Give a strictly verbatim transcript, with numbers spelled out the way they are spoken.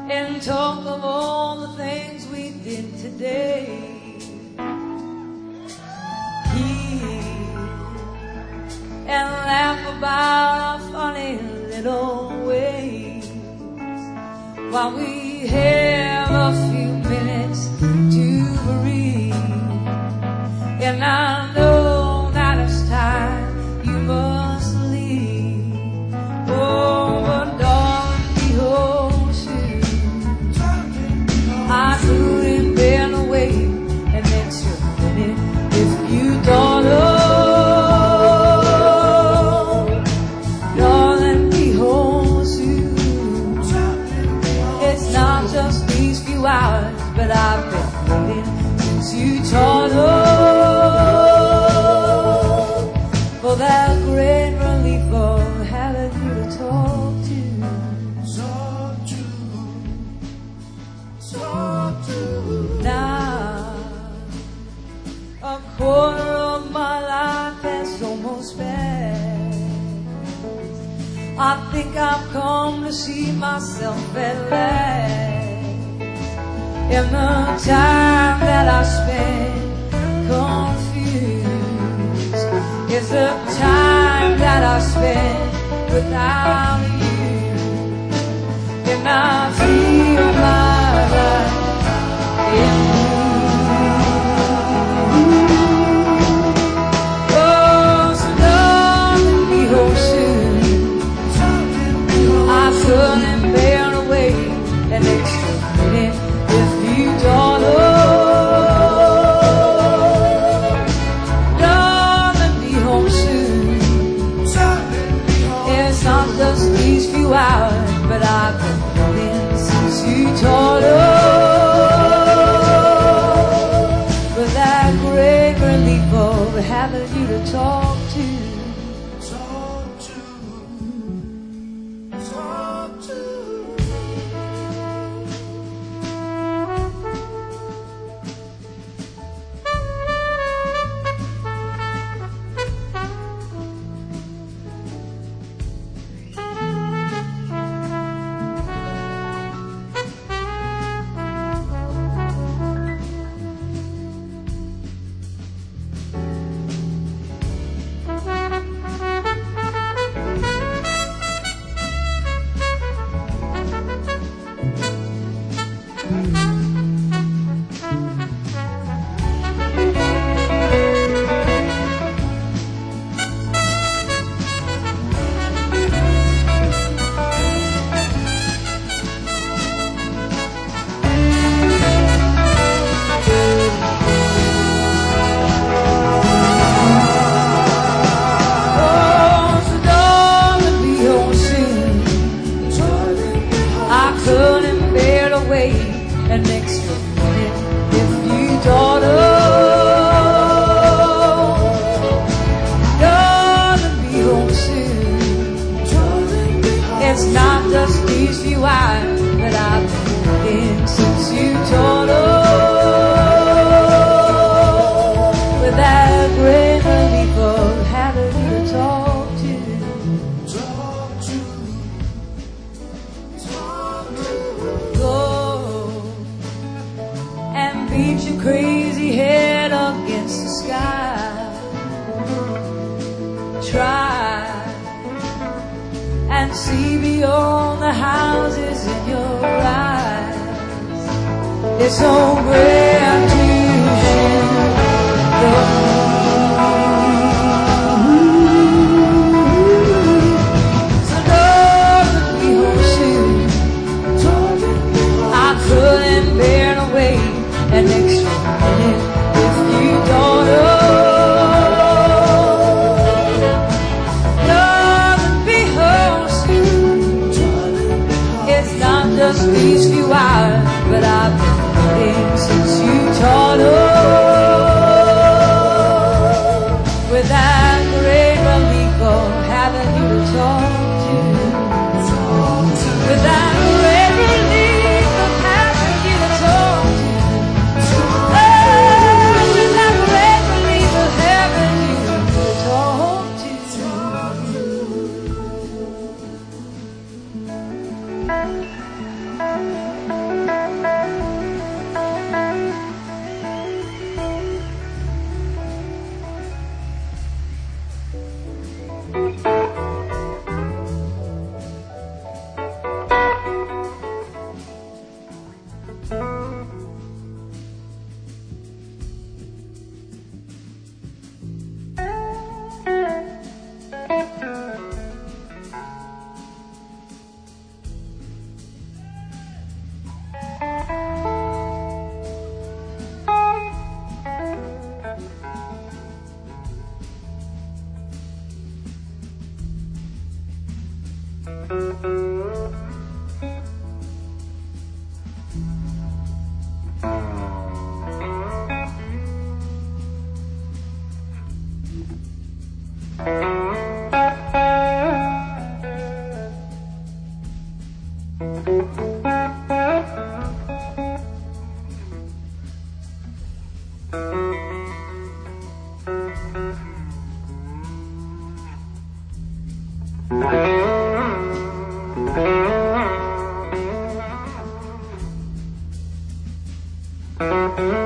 and talk of all the things we did today. And laugh about our funny little ways while we have a few minutes to breathe. And I know that it's time you must leave. Oh, but darling, behold you, I couldn't bear to wait an extra minute if you thought of. Hours, but I've been waiting since you taught us for that great relief of having you to talk to. Talk to, talk to. Now, a quarter of my life has almost passed. I think I've come to see myself at last. In the time that I spend confused is the time that I spend without you. And I feel my life in you. Oh, so darling, behold soon, I couldn't bear to wait an extra minute. If you don't know, darling, be home soon. It's not just these few hours, but I've been waiting since you taught us for that great relief of having you to talk to. Talk to, talk to. An extra minute if you thought of darling, be home soon. It's not just these few hours, but I've been waiting since you taught us with that great relief of having you to talk to. Talk to, talk to. Go and beat your crazy head against the sky. Try and see beyond the houses in your eyes. It's so grand to share the so darling, be home soon. I couldn't bear to wait an extra minute if you don't know. Darling, be home soon. It's not just these few hours, but I've been waiting since you taught us with that great relief of having you to talk to. With that great relief of having you to talk to. Oh, with that great relief of having you to talk to. Thank you.